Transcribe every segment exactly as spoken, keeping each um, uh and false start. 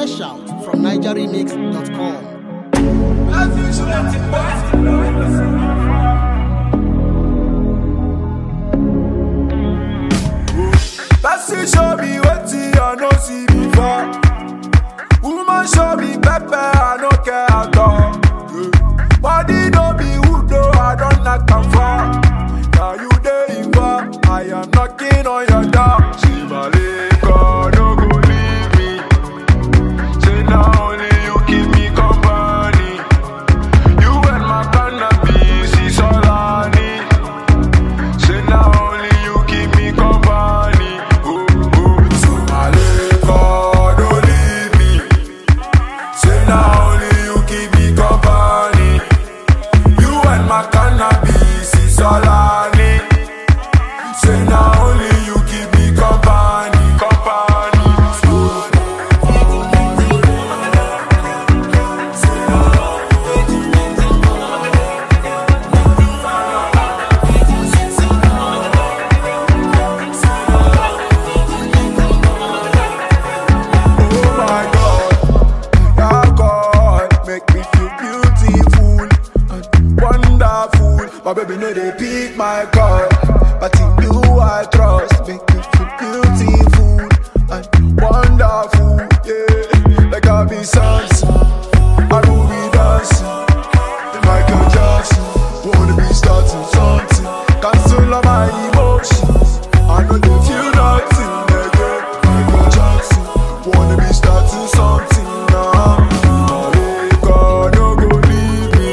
Fresh out from niger remix dot com. Passy show me wetin I no see before. Woman show me pepper, I no care at all. Body no be wood though, I don't knock am far. Now you dey involved, I am knocking on your door. Shibaleka, no go leave me. Say now only you keep me company. You and my cannabis is all I need. Say now only you keep me company. Oh, oh. Shibaleka, don't leave me. Say now only you keep me company. You and my cannabis is all I need. Say now only you keep me company, company. Oh my God, your God make me feel beautiful and wonderful. My baby know they pick my call, but in you I trust. Make me feel beautiful and wonderful. Yeah, like I be Samson, I will be dancing. Michael Jackson, wanna be starting something. Cancel all my emotions. I know they feel nothing again. Michael Jackson, wanna be starting something now. Malika, no go leave me.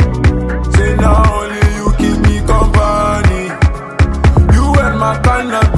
Say now only you keep me company. You and my cannabis